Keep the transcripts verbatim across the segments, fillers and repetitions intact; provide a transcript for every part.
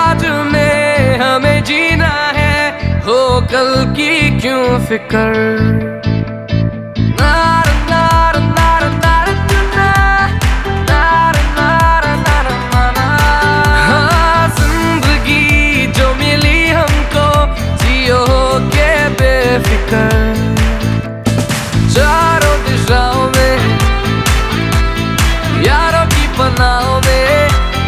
आज में हमें जीना है, हो कल की क्यों फिक्र। हाँ, जिंदगी जो मिली हमको, जियो के बेफिक्र। चारों दिशाओं में यारों की पनाहों में,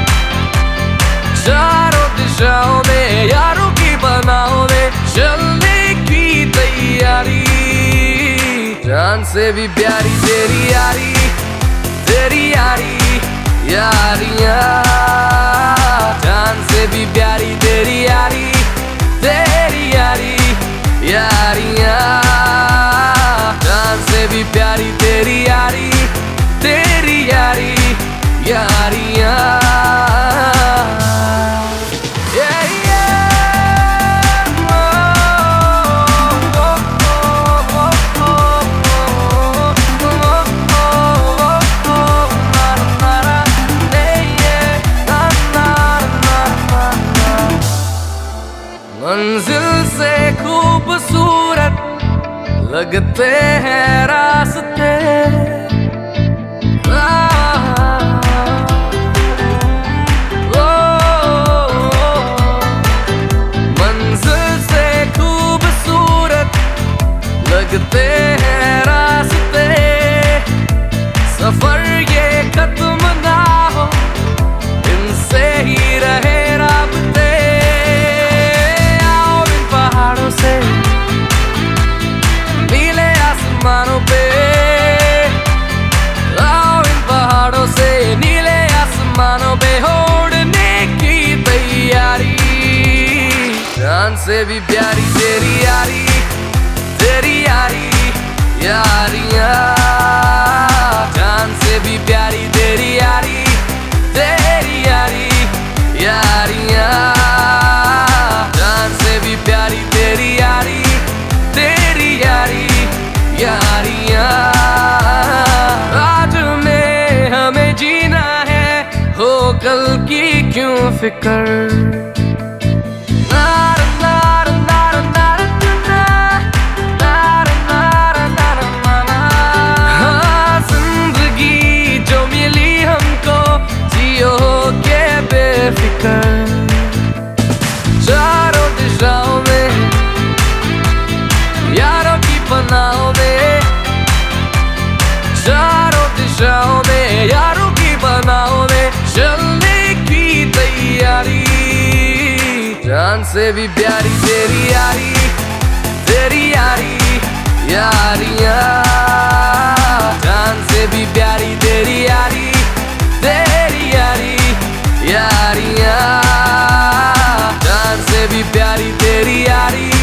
चारों दिशाओं में यारों की पनाहों में चलने की तैयारी। जान से भी प्यारी तेरी यारी, तेरी यारी यारियां। जान से भी प्यारी तेरी यारी, तेरी यारी यारियां। जान से भी प्यारी तेरी यारी, तेरी यारी यारियां। मंजिल से खूबसूरत लगते हैं रास्ते, मंजिल से खूबसूरत लगते हैं रास्ते। सफर ये खत्म ना हो, इनसे ही रहे राबते। से नीले आसमानों पे, आओ इन पहाड़ों से नीले आसमानों पे उड़ने की तैयारी। जान से भी प्यारी तेरी यारी, तेरी यारी यारियां। जान से भी प्यारी तेरी यारी, तेरी यारी यारियां। जान से भी प्यारी तेरी यारी, तेरी यारी यारियां। आज में हमें जीना है, हो कल की क्यों फिक्र। हाँ, जिंदगी जो मिली हमको, जियो के बेफिक्र। चारों दिशाओं में यारों की पनाहों में, चारों दिशाओं में यारों की पनाहों में चलने की तैयारी। जान से भी प्यारी तेरी यारी, तेरी यारी यारियां। जान से भी प्यारी तेरी यारी, तेरी यारी यारियां। जान से भी प्यारी तेरी यारी,